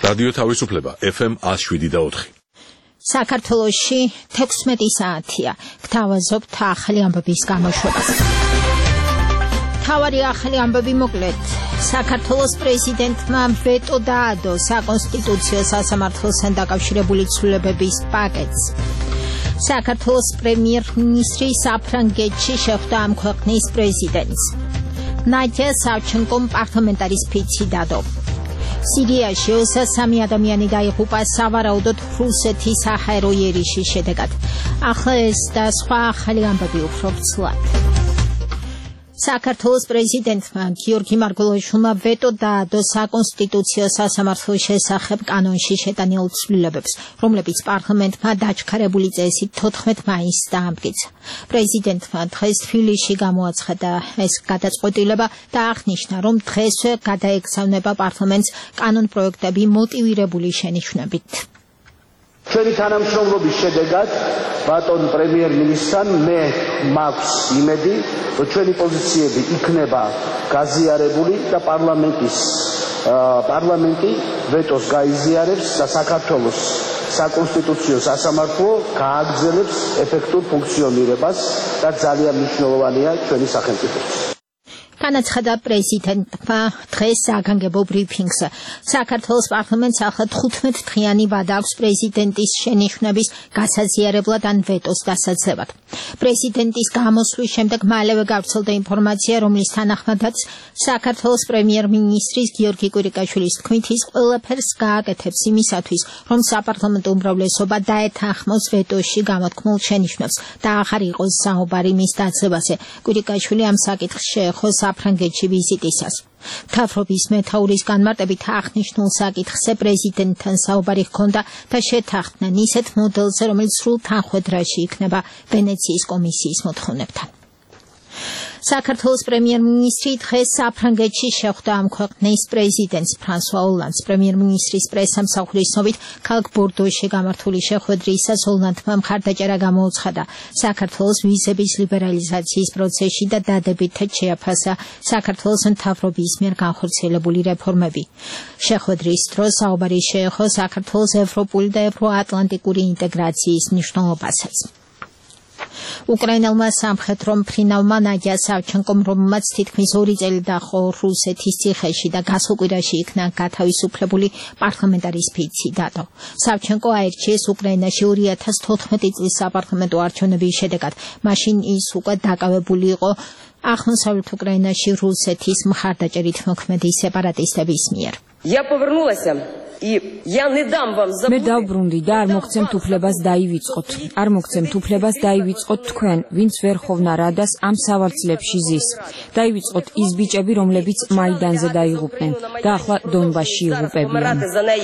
რადიო თავისუფლება FM 107.4. საქართველოში 16 საათია. გთავაზობთ ახალი ამბების გამოშვებას. თავარი ახალი ამბები მოკლედ. საქართველოს პრეზიდენტმა ვეტო დაადო საკონსტიტუციო სასამართლოსთან დაკავშირებული ცვლილებების პაკეტს. საქართველოს პრემიერ-მინისტრი საფრანგეთში შეხვდა ამ ქვეყნის პრეზიდენტს. ნადია სავჩენკომ პარლამენტარის ფიცი დადო. სირიაში 23 ადამიანი დაიღუპა სავარაუდოდ რუსეთის საჰაერო იერიში შედეგად. ახლა ეს და სხვა ახალი ამბები უფრო ცვლად. საქართველოს პრეზიდენტმა გიორგი მარგველაშვილმა ვეტო დაადო საკონსტიტუციო სასამართლოს შესახებ კანონში შეტანილ ცვლილებებს, რომლებიც პარლამენტმა დაჩქარებული წესით 14 მაისს დაამტკიცა. პრეზიდენტმა დღეს თბილისში გამოაცხადა ეს გადაწყვეტილება და აღნიშნა, რომ დღესვე გადაეგზავნება პარლამენტს კანონპროექტები მოტივირებული შენიშვნებით. ჩვენი თანამშრომლობის შედეგად ბატონ პრემიერ-მინისტრთან მე მაქვს იმედი, რომ ჩვენი პოზიციები იქნება გაზიარებული და პარლამენტი ვეტოს გაიზიარებს და საქართველოს საკონსტიტუციო სასამართლო გააგრძელებს ეფექტურ ფუნქციონირებას და ძალიან მნიშვნელოვანია ჩვენი სახელმწიფოს. განაცხადა პრეზიდენტმა დღეს საგანგებო ბრიფინგს. საქართველოს პარლამენტს ახლა 15 დღიანი ვადა აქვს პრეზიდენტის შენიშვნების გასაზიარებლად ან ვეტოს დასაძლევად. პრეზიდენტის გამოსვლის შემდეგ მალევე გავრცელდა ინფორმაცია, რომლის თანახმადაც საქართველოს პრემიერ-მინისტრის გიორგი კვირიკაშვილის თქმით ის ყველაფერს გააკეთებს იმისათვის, რომ საპარლამენტო უმრავლესობა დაეთანხმოს ვეტოში გამოთქმულ შენიშვნებს და აღარ იყოს საუბარი მის დაძლევაზე. კვირიკაშვილი ამ საკითხს შეეხო საფრანგეთში ვიზიტისას. მთავრობის მეთაურის განმარტებით აღნიშნულ საკითხზე პრეზიდენტთან საუბარი ჰქონდა და შეთანხმდნენ ისეთ მოდელზე, რომელიც სრულ თანხვედრაში იქნება ვენეციის კომისიის მოთხოვნებთან. საქართველოს პრემიერ-მინისტრი დღეს საფრანგეთში შეხვდა ამ ქვეყნის პრეზიდენტს ფრანსუა ოლანდს. პრემიერ-მინისტრის პრესამსახურის ცნობით, ქალაქ ბორდოში გამართული შეხვედრისას ოლანდმა მხარდაჭერა გამოუცხადა საქართველოს ვიზების ლიბერალიზაციის პროცესში და დადებითად შეაფასა საქართველოს მთავრობის მიერ განხორციელებული რეფორმები. შეხვედრის დროს საუბარი შეეხო საქართველოს ევროპული და ევროატლანტიკური ინტეგრაციის მნიშვნელობასაც. უკრაინელმა სამხედრო მფრინავმა ნადია სავჩენკომ, რომელმაც თითქმის 2 წელი დაჰყო რუსეთის ციხეში და გასულ კვირაში იქნა გათავისუფლებული, პარლამენტარის ფიცი დადო. სავჩენკო აირჩიეს უკრაინაში 2014 წლის საპარლამენტო არჩევნების შედეგად. მაშინ ის უკვე დაკავებული იყო აღმოსავლეთ უკრაინაში რუსეთის მხარდაჭერით მოქმედი სეპარატისტების მიერ. მე დავბრუნდი და არ მოგცემთ უფლებას დაივიწყოთ თქვენ, ვინც ვერ ხოვნა რადას ამ სავარძლებში ზის. დაივიწყოთ ის ბიჭები, რომლებიც მაიდანზე დაიღუპნენ და ახლა დონბასში იღუპებიან.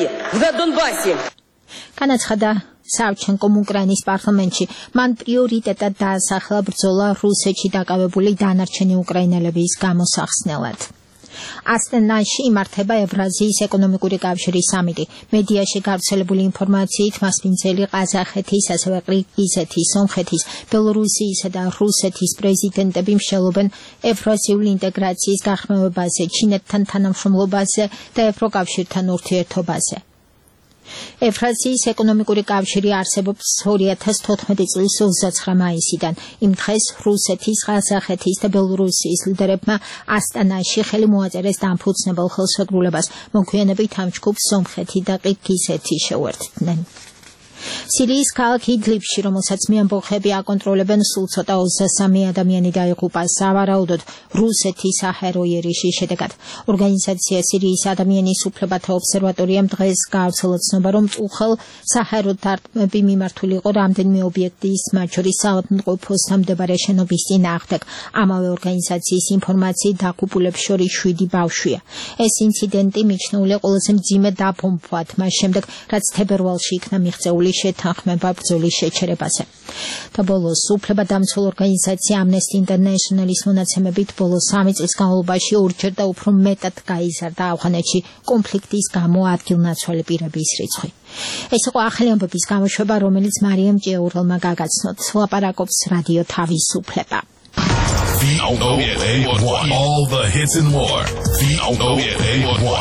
განაცხადა სავჩენკომ უკრაინის პარლამენტში. მან პრიორიტეტად დაასახელა ბრძოლა რუსეთში დაკავებული დანარჩენი უკრაინელების გამოსახსნელად. ასტანაში იმართება ევრაზიის ეკონომიკური კავშირის სამიტი. მედიაში გავრცელებული ინფორმაციით მასპინძელი ყაზახეთის, ასევე ყირგიზეთის, სომხეთის, ბელორუსიისა და რუსეთის პრეზიდენტები მსჯელობენ ევრაზიული ინტეგრაციის გახმევებაზე, ჩინეთთან თანამშრომლობაზე და ევროკავშირთან ურთიერთობაზე. ევრაზიის ეკონომიკური კავშირი არსებობს 2014 წლის 29 მაისიდან. იმ დღეს რუსეთის, ყაზახეთის და ბელორუსიის ლიდერებმა ასტანაში ხელი მოაწერეს დამფუძნებელ ხელშეკრულებას. მოგვიანებით ამ ჯგუფს სომხეთი და ყირგიზეთი შეუერთდნენ. სირიის ქალაქ იდლიბში, რომელსაც მეამბოხები აკონტროლებენ, სულ ცოტა 23 ადამიანი დაიღუპა სავარაუდოდ რუსეთის საჰაერო იერიში შედეგად. ორგანიზაცია სირიის ადამიანის უფლებათა ობსერვატორიამ დღეს გაავრცელა ცნობა, რომ წუხელ საჰაერო დარტყმები მიმართული იყო რამდენიმე ობიექტის, მათ შორის საავადმყოფოსთან მდებარე შენობის წინააღმდეგ. ამავე ორგანიზაციის ინფორმაციით დაღუპულებს შორის 7 ბავშვია. ეს ინციდენტი მიჩნეულია ყველაზე მძიმე დაბომბვად, მას შემდეგ, რაც თებერვალში იქნა მიღწეული შეთანხმება ბრძოლის შეჩერებაზე. და ბოლოს უფლებადამცველ ორგანიზაცია Amnesty International-ის მონაცემებით ბოლოს 3 წლის განმავლობაში 2-ჯერ და უფრო მეტად გაიზარდა ავღანეთში კონფლიქტის გამო ადგილნაცვალი პირების რიცხვი. ეს იყო ახალი ამბების გამოშვება, რომელიც მარიამ ჭიაურელმა გაგაცნოთ. ლაპარაკობს რადიო თავისუფლება. VOA1. All the hits and more. VOA1.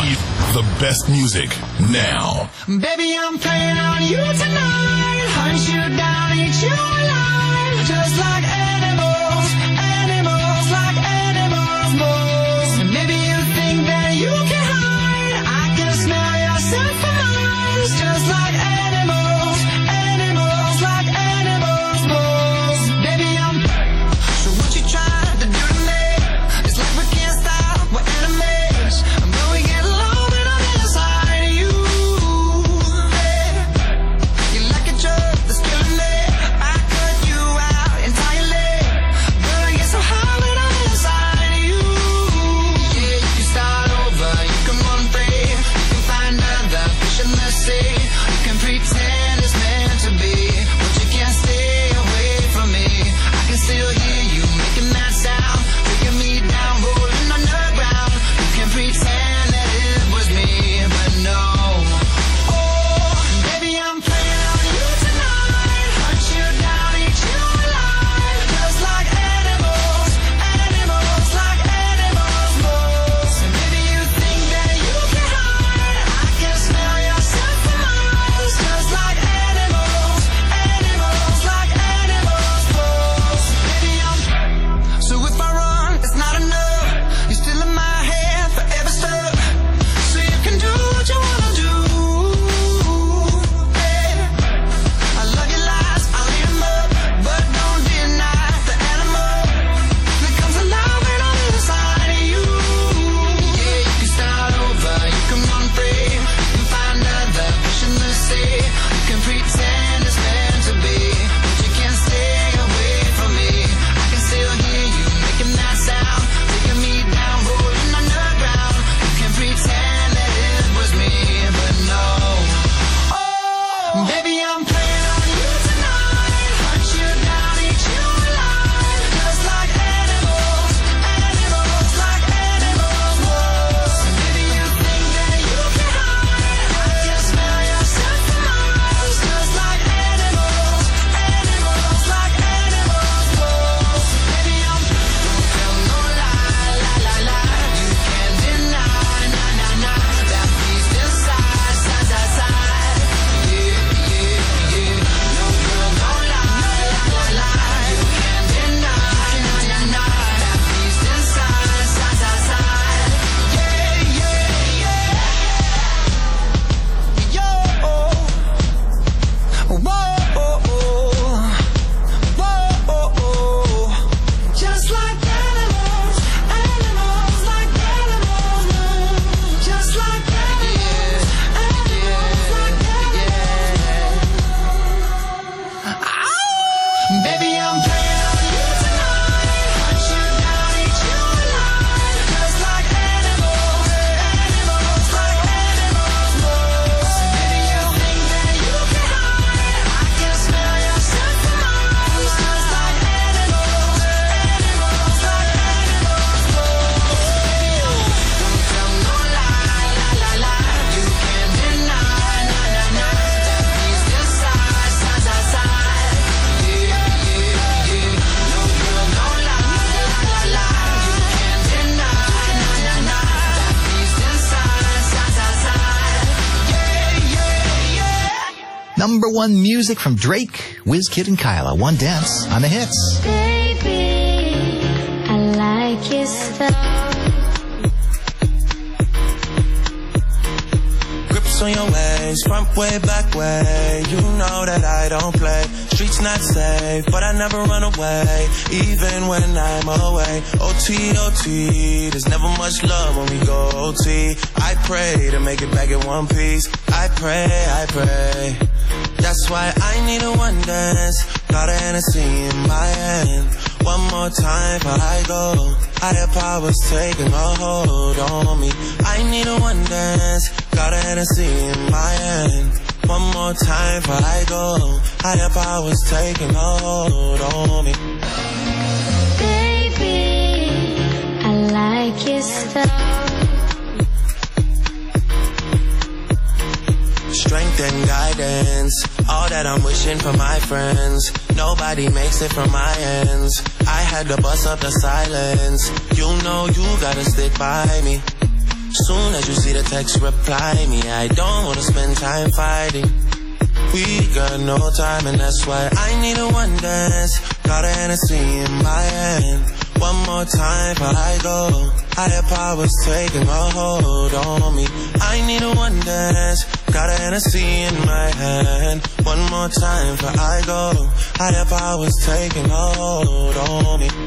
The best music now. Baby, I'm playing on you tonight. Hunt you down, eat you alive. Just like animals, animals like animals most. And maybe you think that you can hide. I can smell yourself for miles. Just like animals, animals like animals most. Baby, so what you trying to do to me? It's like we can't stop, we're enemies. But we get along when I'm inside of you. You like a drug that's killing me. I cut you out entirely. But I get so high when I'm inside of you. Yeah, you can start over, you can run free. You can find other fish in the sea. You can pretend it's meant to be, but you can't stay away from me. I can still hear you making that sound, taking me down, rolling underground. You can pretend that it was me, but no. Oh, baby, I'm playing on you tonight. Hunt you down, eat you alive. Just like animals, animals like animals most. And maybe you think that you can hide. I can smell yourself for miles. Just like animals, animals like animals most. Baby, so if I run, it's not enough. You're still in my head, forever stuck. So you can do what you wanna do. I love your lies, I'll eat 'em up. But don't deny the animal that comes alive when I'm inside of you. Yeah, you can start over, you can run free. You can find other fish in the sea. You can pretend it's meant to be, but you can't stay away from me. I can still hear you making that sound, taking me down, rolling underground. You can pretend that it was me, but no. Oh, baby, I'm playing on you tonight. Hunt you down, eat you alive. Just like animals, animals like animals most. And maybe you think that you can hide. I can smell yourself for miles. Just like animals, animals like animals most. Baby, don't tell no lie, lie, lie, lie. You can't deny, nah, nah, nah. That beast inside, side, side, side. Yeah, yeah, yeah. No girl, no lie, lie, lie. You can't deny, nah, nah, nah. That beast inside, side, side, side. Yeah, yeah, yeah. Yo, whoa, whoa. Just like animals, animals like animals move. Just like animals, animals like animals move. Baby, I'm playing on you tonight. Hunt you down, eat you alive. Just like animals, animals like animals most. Maybe you think that you can hide. I can smell yourself for miles. Just like animals, animals like animals most. Baby, don't tell no lie, lie, lie, lie. You can't deny, nah, nah, nah. That beast inside, side, side, side. Yeah, yeah, yeah. No girl, no lie, lie, lie. You can't deny, nah, nah, nah. That beast inside, side, side, side. Yeah, yeah, yeah. Number one music from Drake, Wizkid, and Kyla. One Dance on the hits. Baby, I like your stuff. Grips on your ways, front way, back way. You know that I don't play. Streets not safe, but I never run away, even when I'm away. OT, OT, there's never much love when we go OT. I pray to make it back in one piece. I pray. That's why I need a one dance. Got a Hennessy in my hand. One more time before I go. Higher powers taking a hold on me. I need a one dance. Got a Hennessy in my hand. One more time before I go. Higher powers taking a hold on me. Baby, I like your stuff. Strength and guidance, all that I'm wishing for my friends. Nobody makes it from my ends. I had to bust up the silence. You know you gotta stick by me. Soon as you see the text, reply me. I don't wanna spend time fighting. We got no time and that's why I need a one dance. Got a Hennessy in my hand. One more time before I go. Higher powers taking a hold on me. I need a one dance. Got a Hennessy in my hand. One more time before I go. Higher powers taking a hold on me.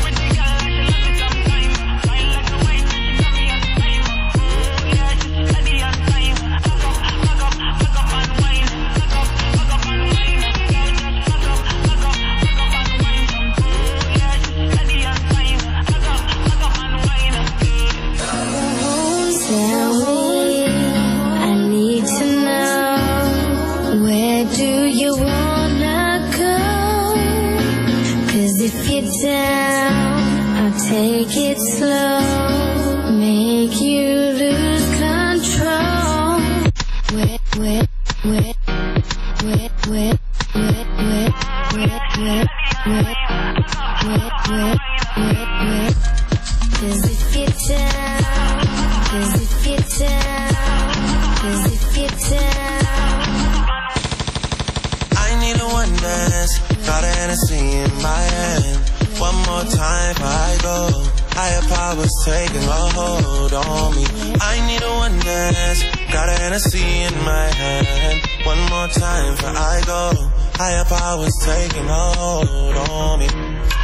Take it slow, make you lose control. Wet, wet, wet, wet, wet, wet, wet, wet, wet, wet, wet, wet, wet, wet. Does it get down? Does it get down? Does it get down? I need a one dance. Got a Hennessy in my hand. One more time before I go. Higher powers taking a hold on me. I need a one dance. Got a Hennessy in my hand. One more time before I go. Higher powers taking a hold on me.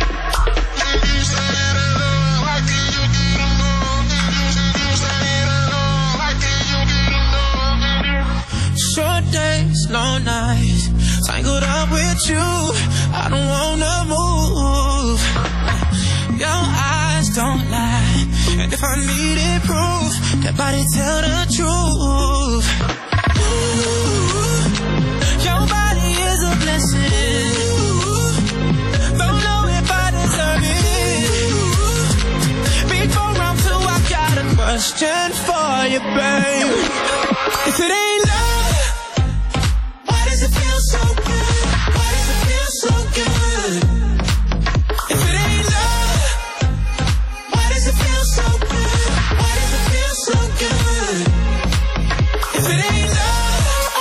Short days, long nights, tangled up with you. I don't wanna move. Your eyes don't lie, and if I needed proof, that body tell the truth. Ooh, your body is a blessing. Don't know if I deserve it. Before round two, I got a question for you, babe. If it ain't love, why does it feel so good? Why does it feel so good? If it ain't love, why does it feel so good? Why does it feel so good? If it ain't love,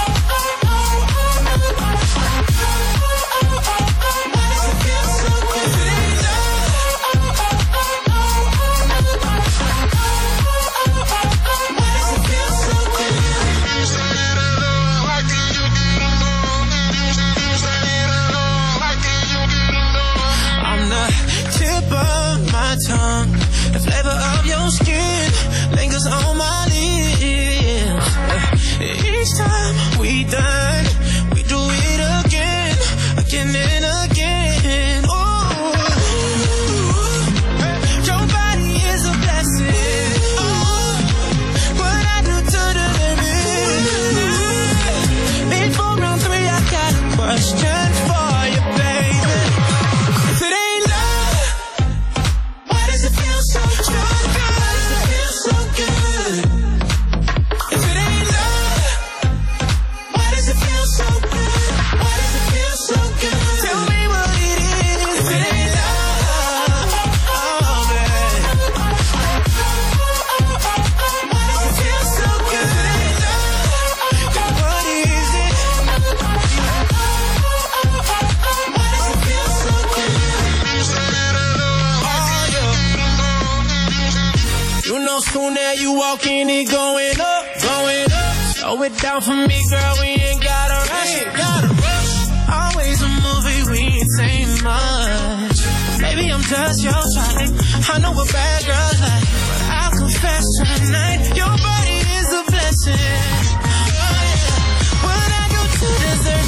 why does it feel so good? If it ain't love, why does it feel so good? I'm the tip of my tongue, the flavor of your skin lingers on my lips. Each time we done, we do it again, again and again. Oh, your body is a blessing. Oh, what I do to deserve it. Before round three, I got a question for you, baby. If it ain't love, why does it feel so good? Why does it feel so good? If it ain't love, why does it feel so good? Why does it feel so good? Tell me what it is. If it ain't love, oh babe, why does it feel so good? If it ain't love, then what is it? Why does it feel so good? Oh yeah. You know soon as you walk in, it going up, going up. Slow it down for me, girl, we ain't gotta rush it, gotta rush. Always a movie, we ain't saying much. Maybe I'm just your type, I know what bad girls like, but I'll confess tonight, your body is a blessing. Oh, yeah. What I do to deserve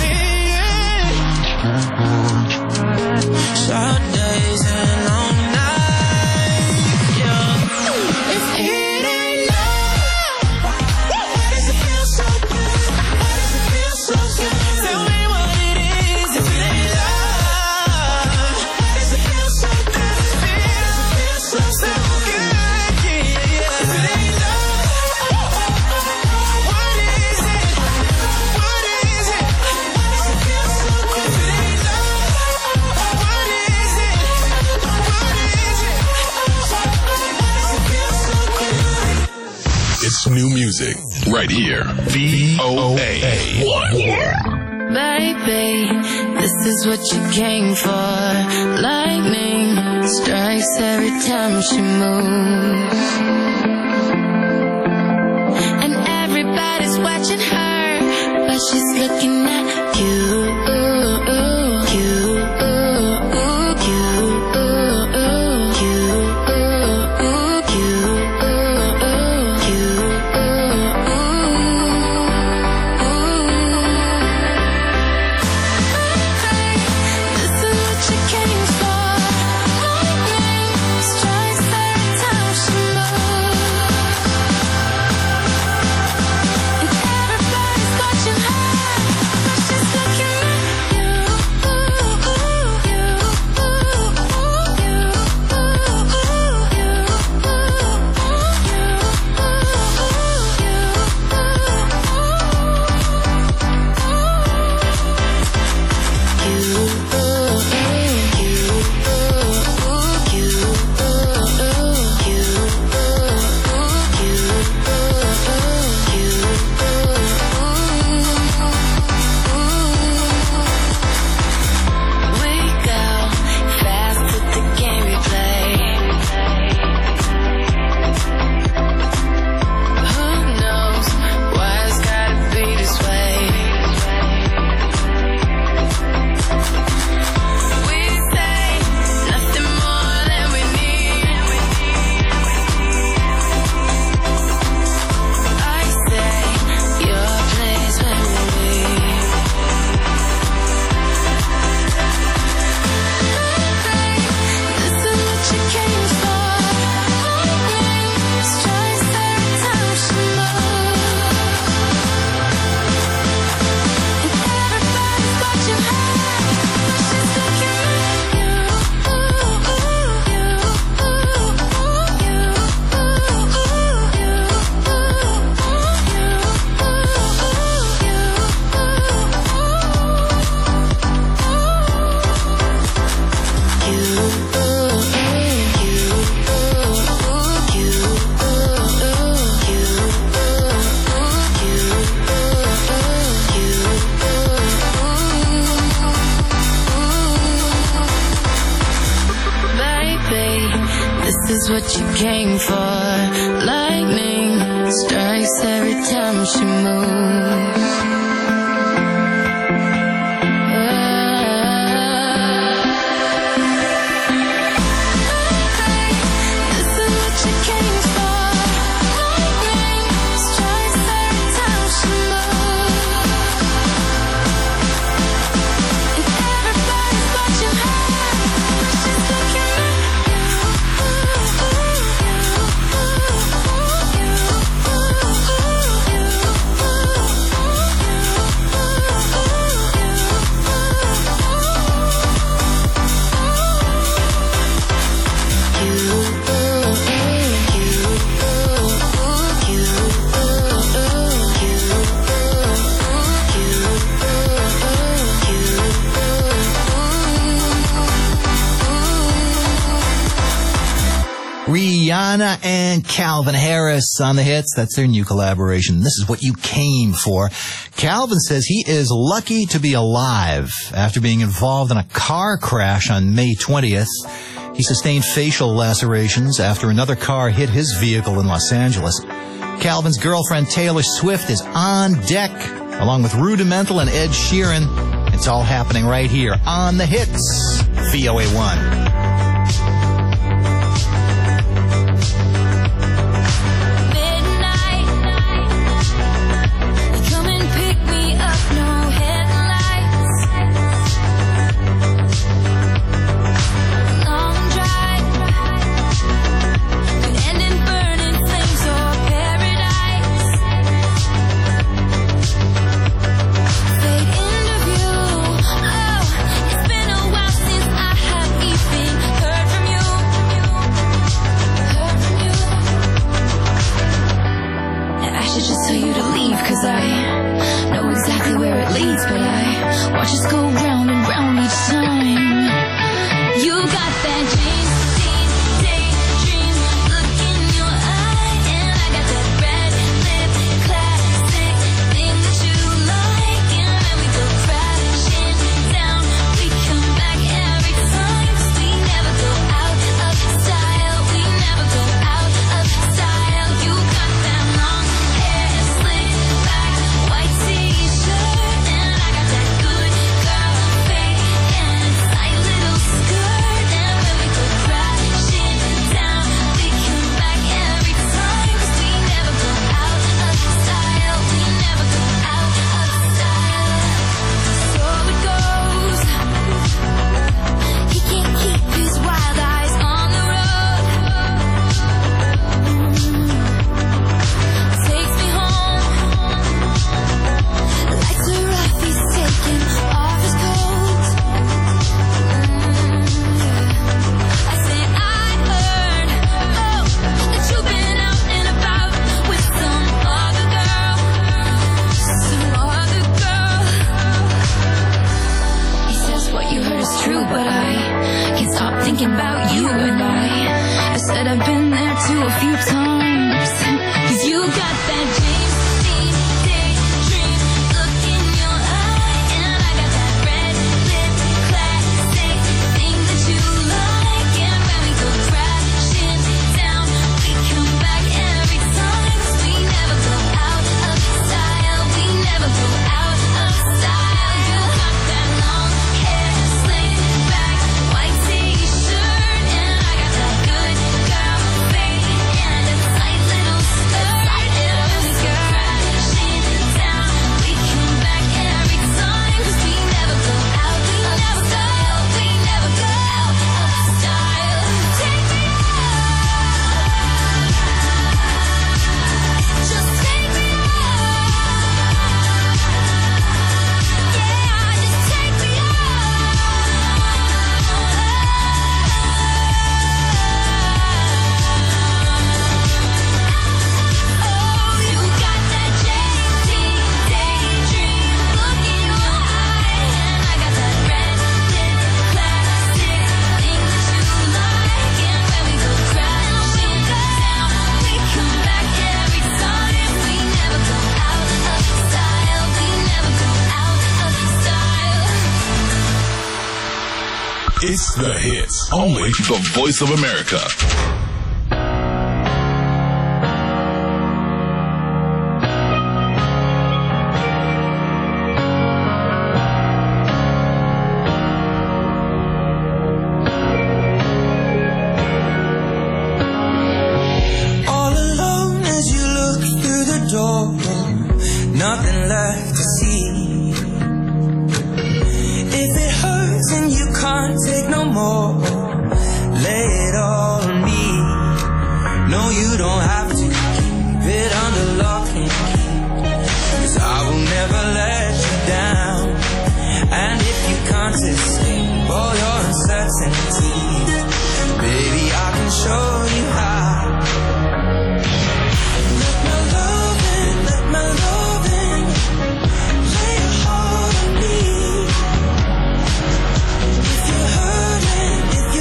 it? Short days and long nights, yeah. If it ain't love, why does it feel so good? Why does it feel so good? Tell me what it is. If it ain't love, why does it feel so good? Why does it feel so good? Yeah, yeah. If it ain't love, what is it? What is it? Why does it feel so good? If it ain't love, what is it? New music right here. VOA1. Baby, this is what you came for. Lightning strikes every time she moves, and everybody's watching her, but she's looking at you. This is what you came for. Lightning strikes every time she moves. Rihanna and Calvin Harris on the hits. That's their new collaboration. This is what you came for. Calvin says he is lucky to be alive after being involved in a car crash on May 20th. He sustained facial lacerations after another car hit his vehicle in Los Angeles. Calvin's girlfriend Taylor Swift is on deck, along with Rudimental and Ed Sheeran. It's all happening right here on the hits. VOA1. It's been a while since I have even about you and I said I've been there too a few times. 'Cause you got that James Dean daydream look in your eye, and I got that red lip classic thing that you like. And when we go crashing down, we come back every time. 'Cause we never go out of style. We never go out of style. You got that long hair slicked back, white t-shirt, and I got that good girl fade and a tight little skirt. And when we go crashing down, we come back every time. 'Cause we never go out of style. We never go out of style. Take me out. Just take me out. Yeah, just take me out. Oh, you got that JT daydream look in your eye, and I got that red lip classic thing that you like. And when we go crashing down, we come back every time. We never go out of style. We never go out of style. It's the hits. Only the Voice of America. All alone as you look through the door, nothing left to see. If it hurts and you can't take no more, lay it all on me. No, you don't have to keep it under lock and key, 'cause I will never let you down. And if you can't escape all your uncertainties, baby, I can show you how. Let my love in, lay your heart on me. If you're hurting,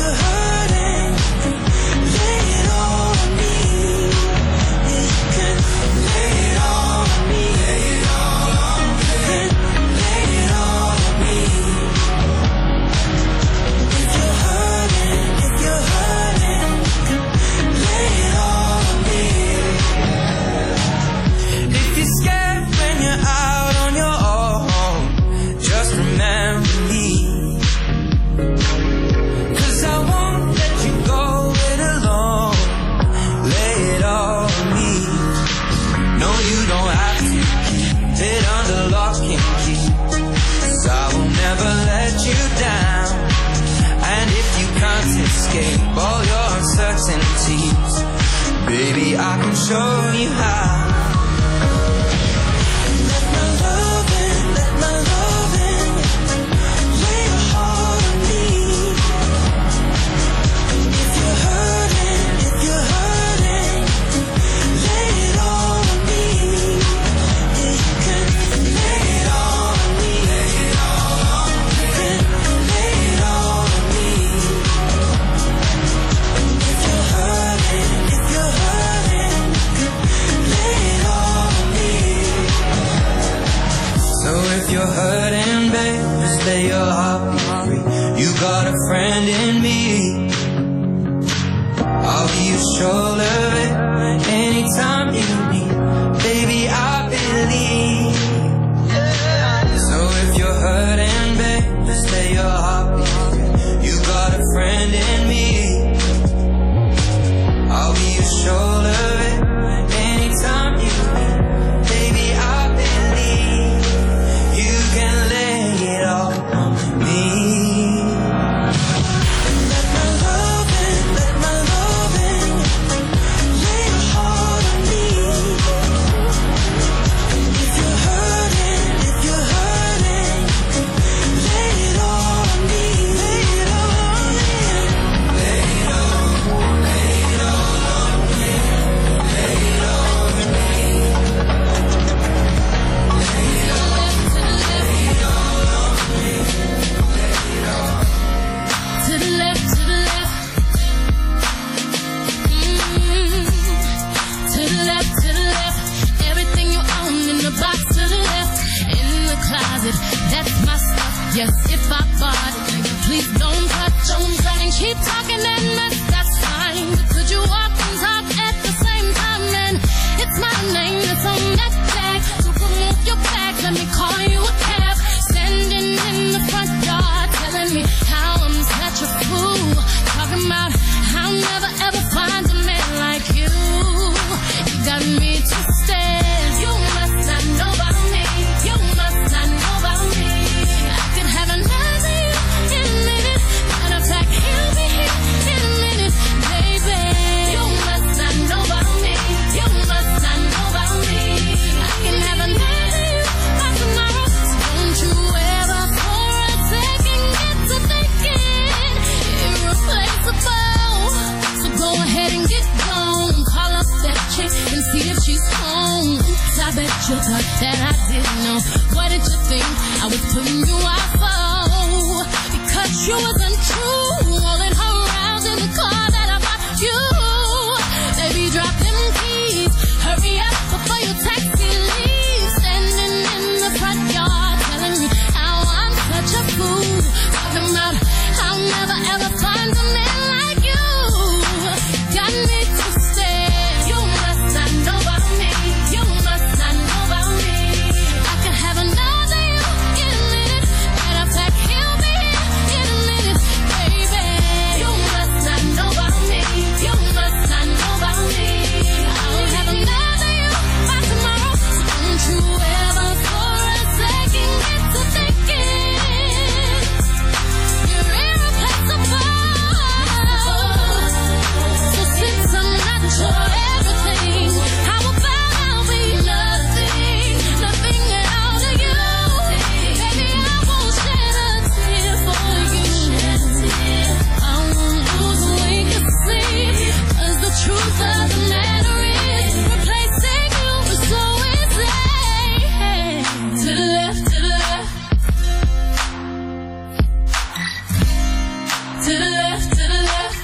lay it all on me. Yeah, you can lay it all on me. Lay it all on me. Lay it all on me. If you're hurting, lay it all on me. If you're scared when you're out on your own, just remember me. 'Cause I won't let you go it alone. Lay it all on me. No, you don't have to keep it under lock and key, 'cause I will never let you down. And if you can't escape all your uncertainties, baby, I can show you how. Let my love in, lay your heart on me. If you're hurting, lay it all on me. Yeah, you can lay it all on me. Lay it all on me. Lay it all on me. If you're hurting, lay it all you think I was putting you out for? Because you wasn't true. Rolling her around in the car that I bought you. Baby, drop them keys. Hurry up before your taxi leaves. Standing in the front yard telling me how I'm such a fool. Talking about I'll never ever find a man like you. Got me twisted. You must not know about me. You must not know about me. I could have another you in a minute. Matter of fact, he'll be here in a minute, baby. You must not know about me. You must not know about me. I'll have another you by tomorrow. So don't you ever for a second get to thinking you're irreplaceable. So since I'm not your everything, how about I'll be nothing, nothing at all to you? Baby, I won't shed a tear for you. I won't lose a wink of sleep, 'cause the truth of the matter is replacing you is so easy. To the left, to the left. To the left, to the left.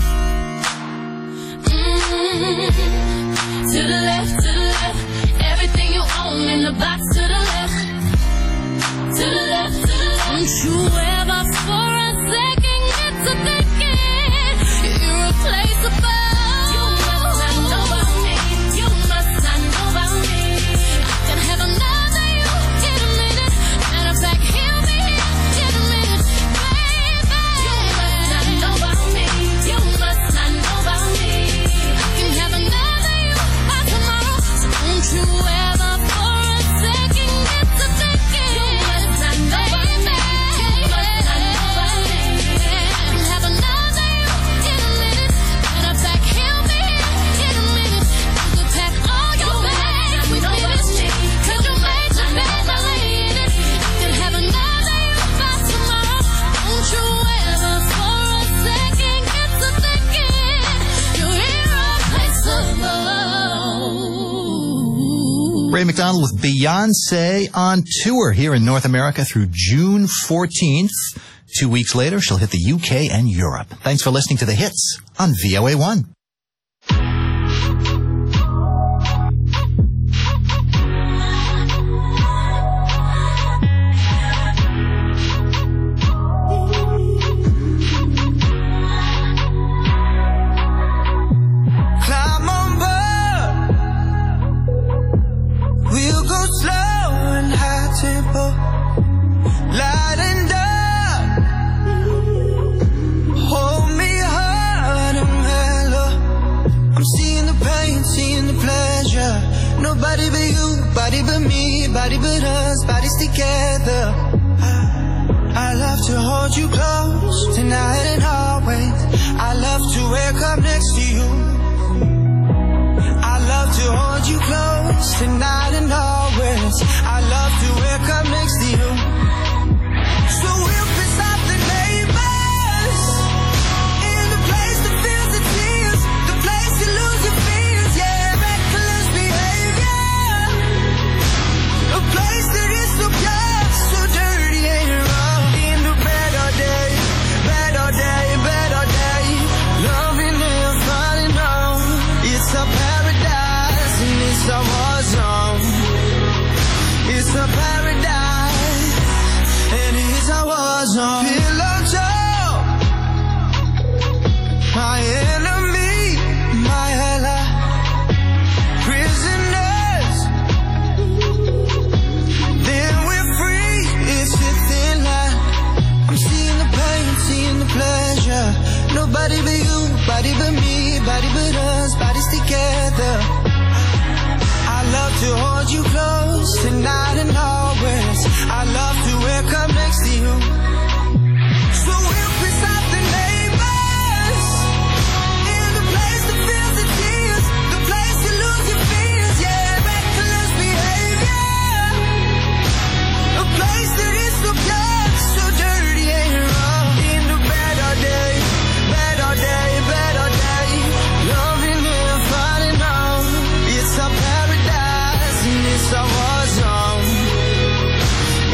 To the left, to the left. Everything you own in the box to the left. To the left, to the left. Don't you ever for a second get to thinking you're irreplaceable. You must not know about me. You must not know about me. I can have another you in a minute. Matter of fact, he'll be here in a minute, baby. You must not know about me. You must not know about me. I can have another you by tomorrow. So don't you ever for a second get to thinking you must not know about me. You must not know about me. I can have another you in a minute. Matter of fact, he'll be here in a minute. You could pack all your bags with me, 'cause you made your bed by laying it. I can have another you by tomorrow. Don't you ever for a second get to thinking you're irreplaceable. Ray McDonald with Beyonce on tour here in North America through June 14th. 2 weeks later, she'll hit the UK and Europe. Thanks for listening to The Hits on VOA1. Climb on board. We'll go slow and high tempo, light and dark. Hold me hard and mellow. I'm seeing the pain, seeing the pleasure. Nobody but you, body but me, body but us, bodies together. I love to hold you close tonight and always. I love to wake up next to you. I love to hold you close tonight and always. I love to wake up next to you. So we'll piss off the neighbors in the place that feels the tears, the place you lose your fears, yeah, reckless behavior, a place that is so pure, so dirty and wrong. In the better day, better day, better day, loving and falling on. It's a paradise and it's a war zone. It's a paradise and it's a war zone. Pillow talk, my enemy, my ally, prisoners. Then we're free. It's a thin line. I'm seeing the pain, seeing the pleasure. Nobody but you, body but me, body but us, bodies together. I love to hold you close tonight and always. I love to wake up next to you. So we'll piss off the neighbors in the place that feels the tears, the place you lose your fears, yeah, reckless behavior, a place that is so pure, so dirty and wrong. In the better day, better day, better day, loving and falling on. It's a paradise and it's a war zone.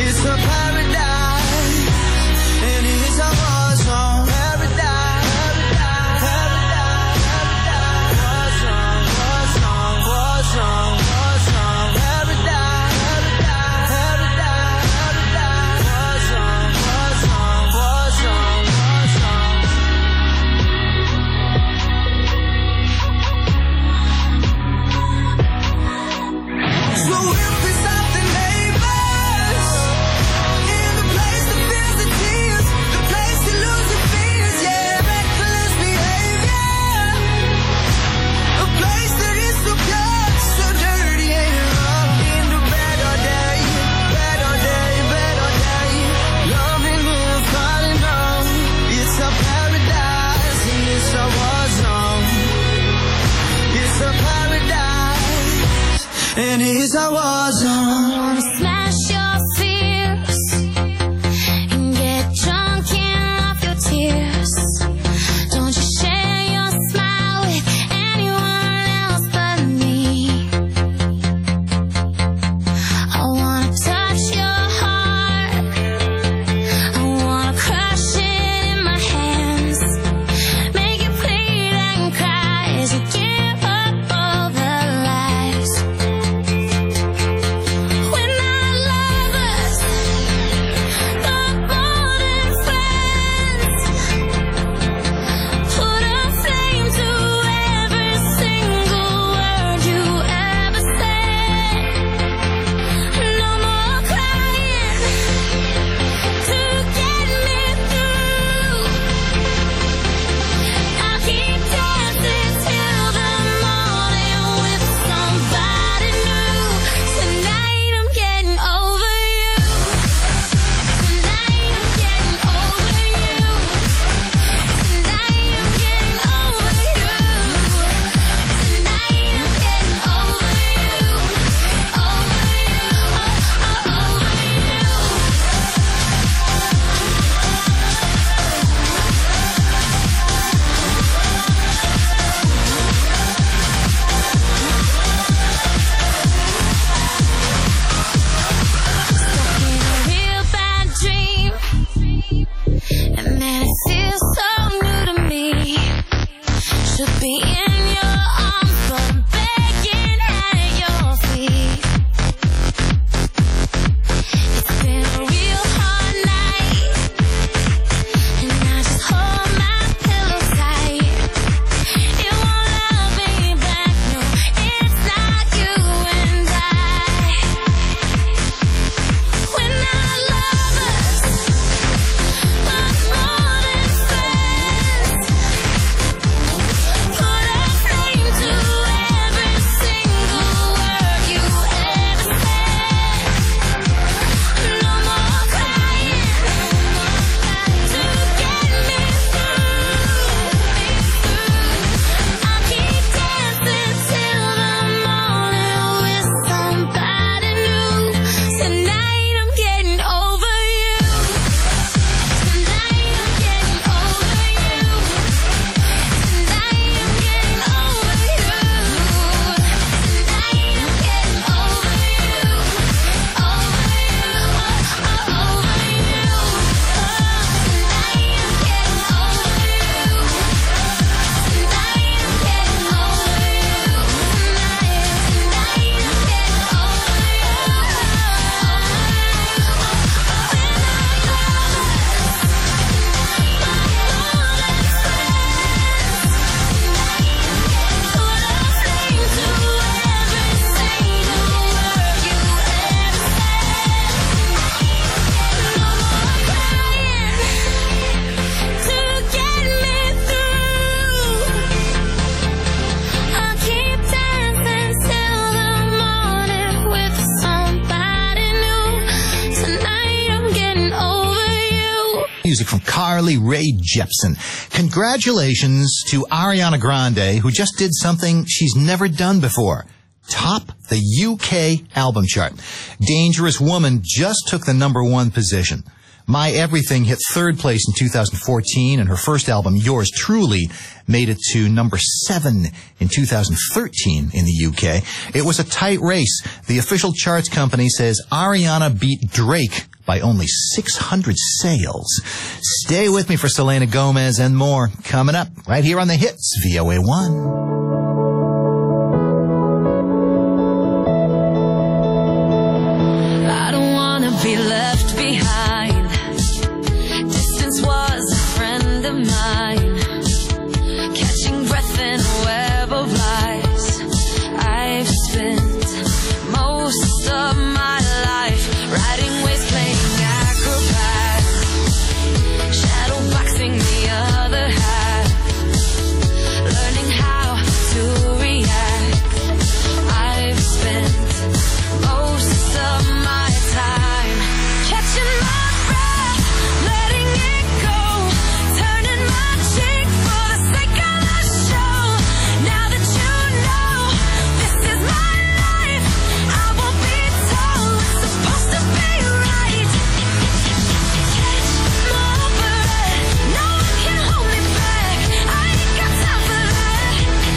be in your arms, but I'm begging at your feet. It's been a real hard night, and I just hold my pillow tight. It won't love me back, no, it's not you and I. We're not lovers, but more than friends. Put a flame to every single word you ever said. No more crying to get me through. I'll keep dancing till the morning with somebody new. Tonight I'm getting over you. Tonight I'm getting over you. Tonight I'm getting over you. Tonight I'm getting over you. Over you. Over you. Tonight I'm getting over you. Tonight I'm getting over you. Tonight I'm Music from Carly Rae Jepsen. Congratulations to Ariana Grande, who just did something she's never done before. Top the UK album chart. Dangerous Woman just took the #1 position. My Everything hit 3rd place in 2014, and her first album, Yours Truly, made it to #7 in 2013 in the UK. It was a tight race. The official charts company says Ariana beat Drake by only 600 sales. Stay with me for Selena Gomez and more coming up right here on The Hits, VOA1. I don't wanna be left behind. Distance was a friend of mine. Catching breath in a web of lies. I've spent most of my life riding waves, playing acrobat, shadow boxing the other half, learning how to react. I've spent most of my time catching my breath, letting it go, turning my cheek for the sake of the show. Now that you know this is my life, I won't be told what's supposed to be right. Catch my breath, no one can hold me back. I ain't got time for that.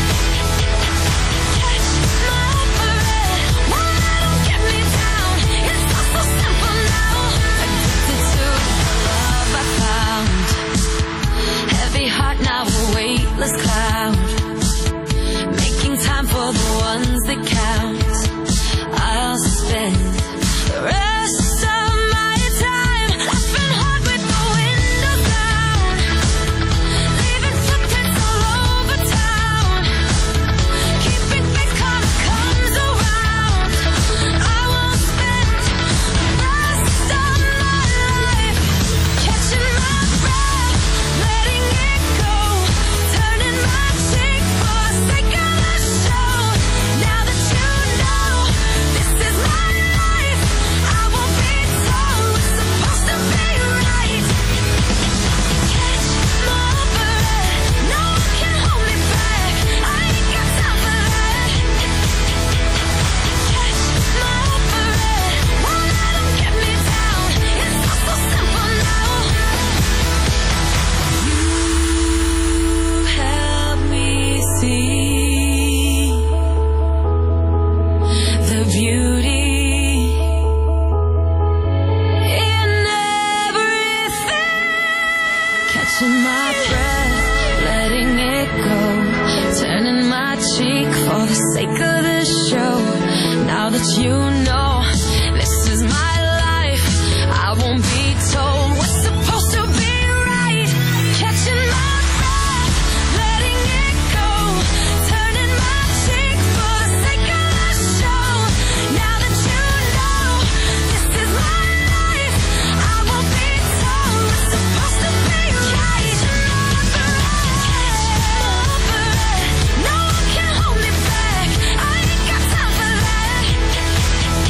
Catch my breath, one that don't get me down. It's all so simple now. Addicted to the love I found. Heavy heart, now a weightless cloud. Making time for the ones that count. I'll spend the rest of my time laughing hard with the windows down, leaving footprints all over town. Keeping faith karma comes around. I won't spend the rest of my life catching my breath, letting it go, turning my cheek for the sake of the show. Now that for the sake of this show. Now that you know this is my life, I won't be told what's supposed to be right. Catching my breath, letting it go, turning my cheek for the sake of the show. Now that you know this is my life, I won't be told what's supposed to be right. No one can hold me back. I ain't got time for that.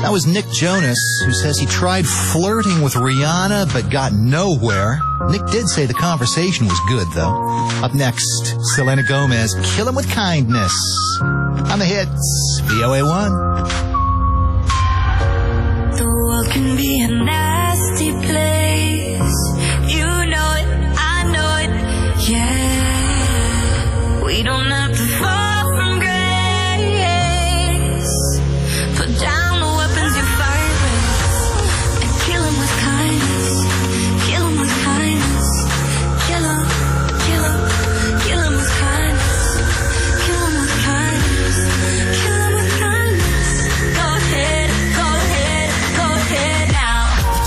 That was Nick Jonas, who says he tried flirting with Rihanna but got nowhere. Nick did say the conversation was good, though. Up next, Selena Gomez, Kill 'Em With Kindness. On the hits, VOA1. The world can be a nasty place. You know it, I know it, yeah. We don't have to fall from grace. Put down the weapons you fight with and kill 'em with kindness. Kill 'em with kindness. Kill 'em, kill 'em, kill 'em with kindness. Kill 'em with kindness. Kill 'em with kindness. Go ahead, go ahead, go ahead now.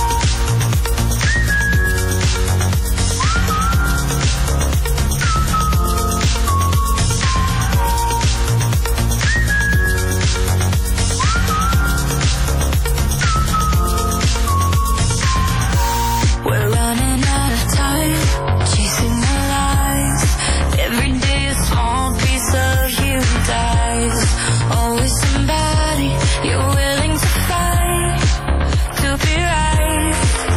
We're running out of time, chasing our lives. Every day a small piece of you dies. Always somebody you're willing to fight to be right.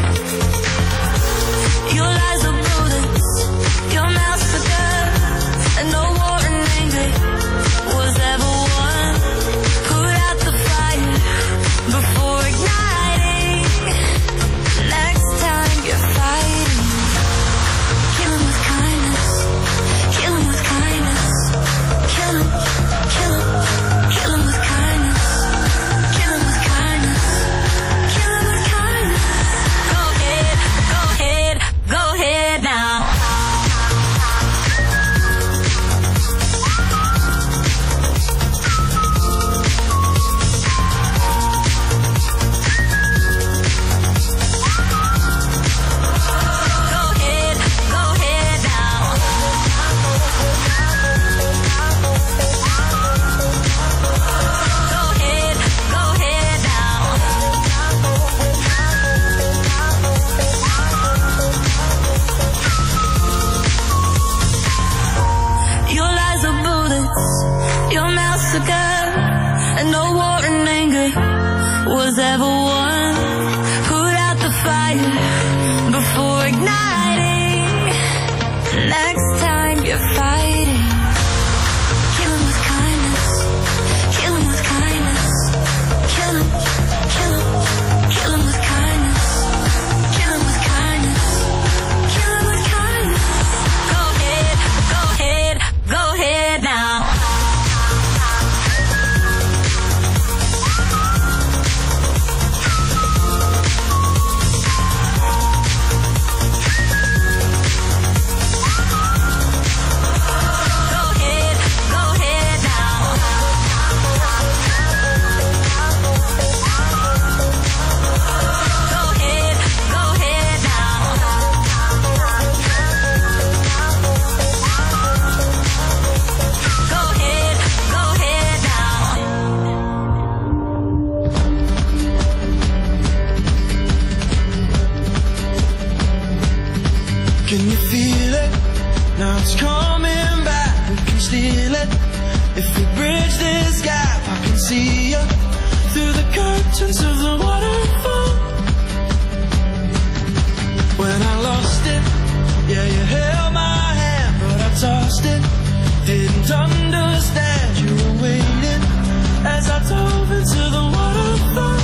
Your lies are bullets, your mouth's a gun, and no war in anger was ever won. Put out the fire before igniting. Next time you're fighting, kill 'em with kindness. Kill 'em with kindness. Kill 'em, kill 'em, kill 'em with kindness. Kill 'em with kindness. Kill 'em with kindness. Go ahead, go ahead, go ahead now. Go ahead, go ahead now. Go ahead, go ahead now. Your lies are bullets, your mouth's a gun, and no war in anger was ever won. Put out the fire before igniting. Next time you're fighting, kill 'em with kindness. Kill 'em with kindness. Kill 'em, kill 'em, kill 'em with kindness. Kill 'em with kindness. Kill 'em with kindness. Go ahead, go ahead, go ahead now. Go ahead, go ahead now. Go ahead, go ahead now. Go ahead, go ahead now. Can you feel it? Now it's coming back. We can steal it. If we bridge this gap, I can see you through the curtains of the waterfall. When I lost it, yeah, you held my hand, but I tossed it. Didn't understand you were waiting as I dove into the waterfall.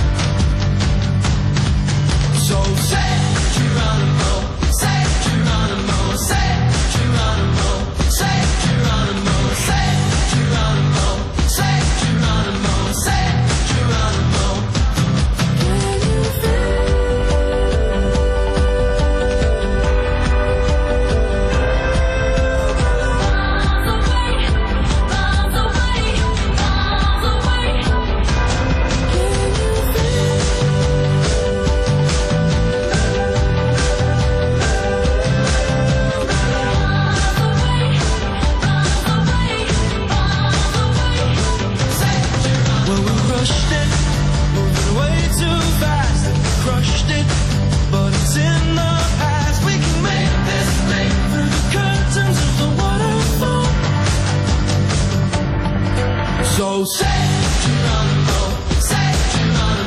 So say Geronimo, say Geronimo, say Geronimo, say Geronimo, say Geronimo, say Geronimo, say Geronimo. So say Geronimo, say Geronimo.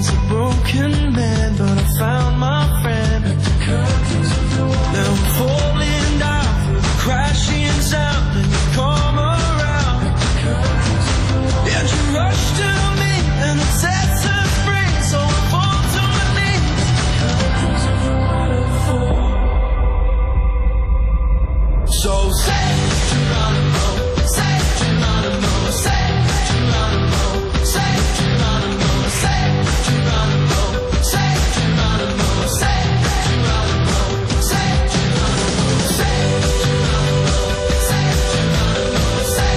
as a broken man, but I found my friend. Now I'm falling down with a crashing sound, and you come around, and you rush to me, and it sets us free. So I fall to my knees. So say Geronimo, say Geronimo, say Geronimo, say Geronimo, say Geronimo, say Geronimo, say Geronimo, say Geronimo, say Geronimo, say Geronimo, say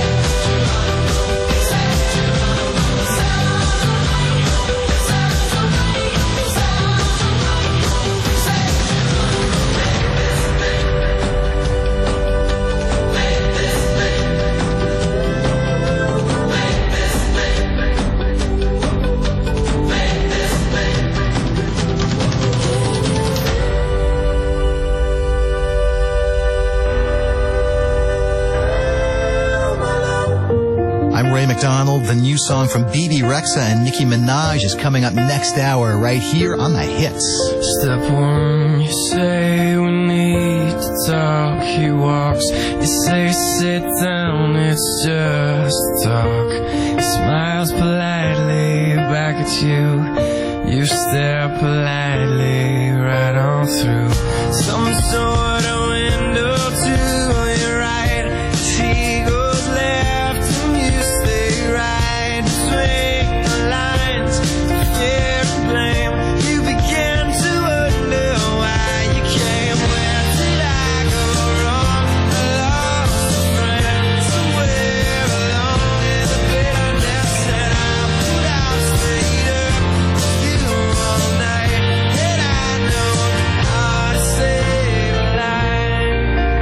I'm Ray McDonald. The new song from Bebe Rexha and Nicki Minaj is coming up next hour right here on The Hits. Step one, you say we need to talk. He walks, you say sit down, it's just talk. He smiles politely back at you. You stare politely right on through some sort of window to your right. She goes left and you stay right between the lines. Fear and blame, you begin to wonder why you came. Where did I go wrong? I lost a friend somewhere along in the bitterness that I put out straight up you all night. And I know how to save a line.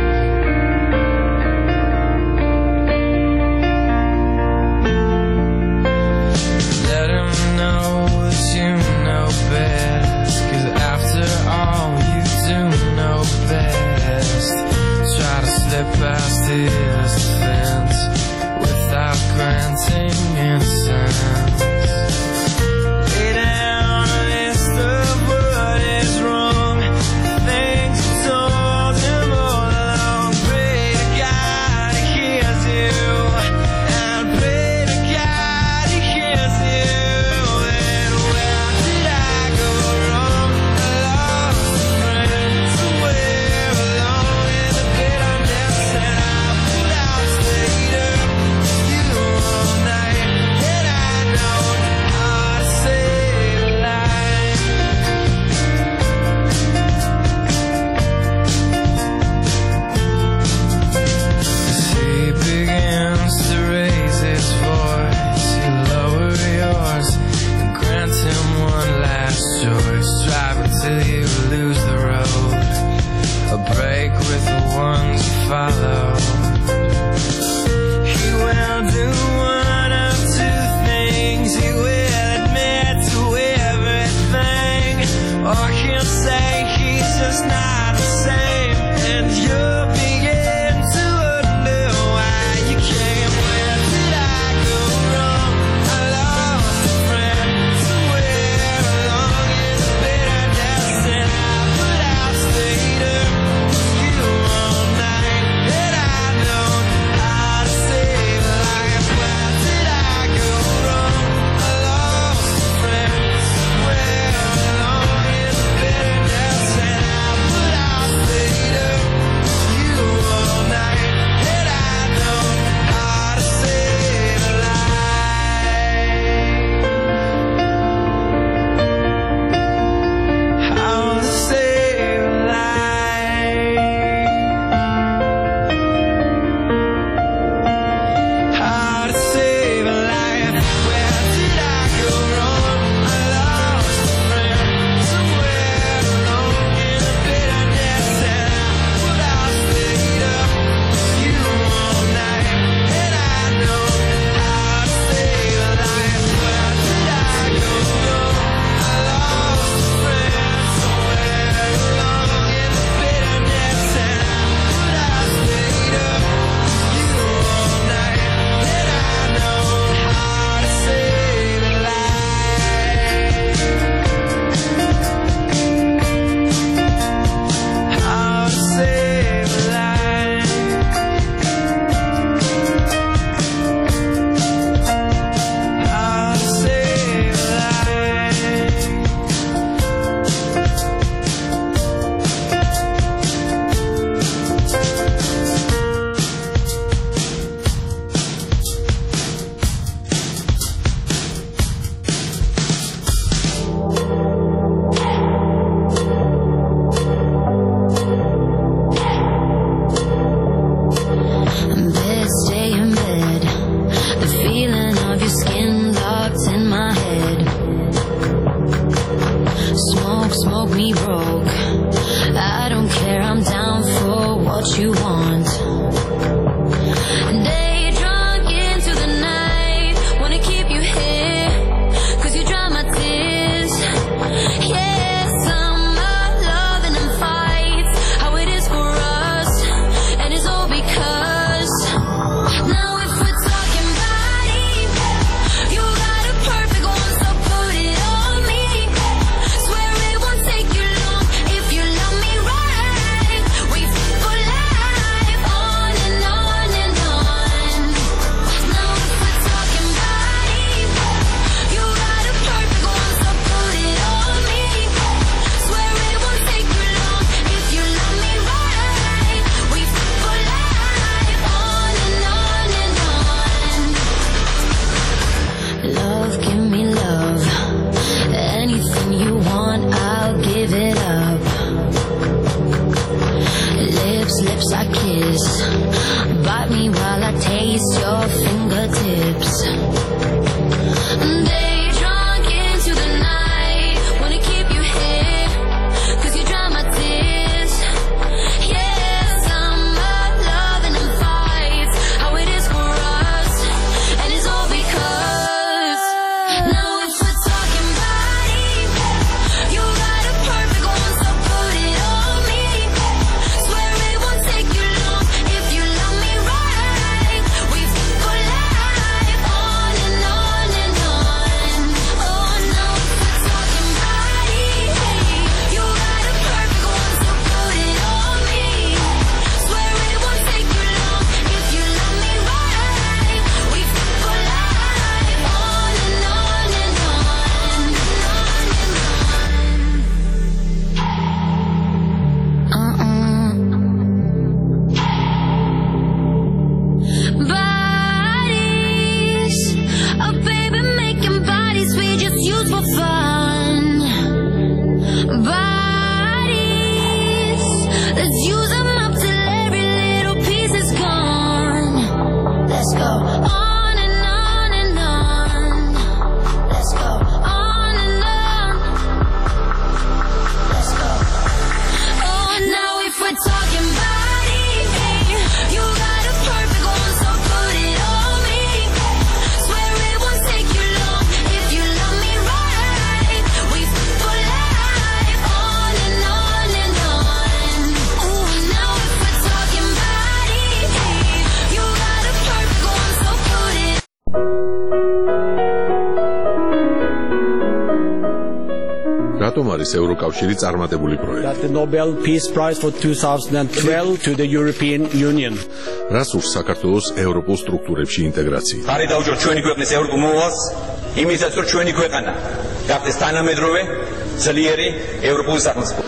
რატომ არის ევროკავშირი წარმატებული პროექტი? The Nobel Peace Prize for 2012 to the European Union. რას ურს საქართველოს ევროპულ სტრუქტურებში ინტეგრაცია? ხარი დაუჭიროთ ჩვენი ქვეყნის ევროპულ მოვალს, იმისაც რომ ჩვენი ქვეყანა გახდეს თანამედროვე, ძლიერი ევროპული სახელმწიფო.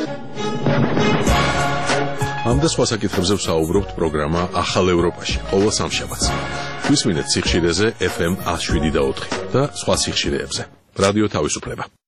ამ და სხვა საკითხებზე ვსაუბრობთ პროგრამა ახალ ევროპაში ყოველ სამშაბათს. გვისმინეთ სიხშირეზე FM 107.4 და სხვა სიხშირეებზე. რადიო თავისუფლება.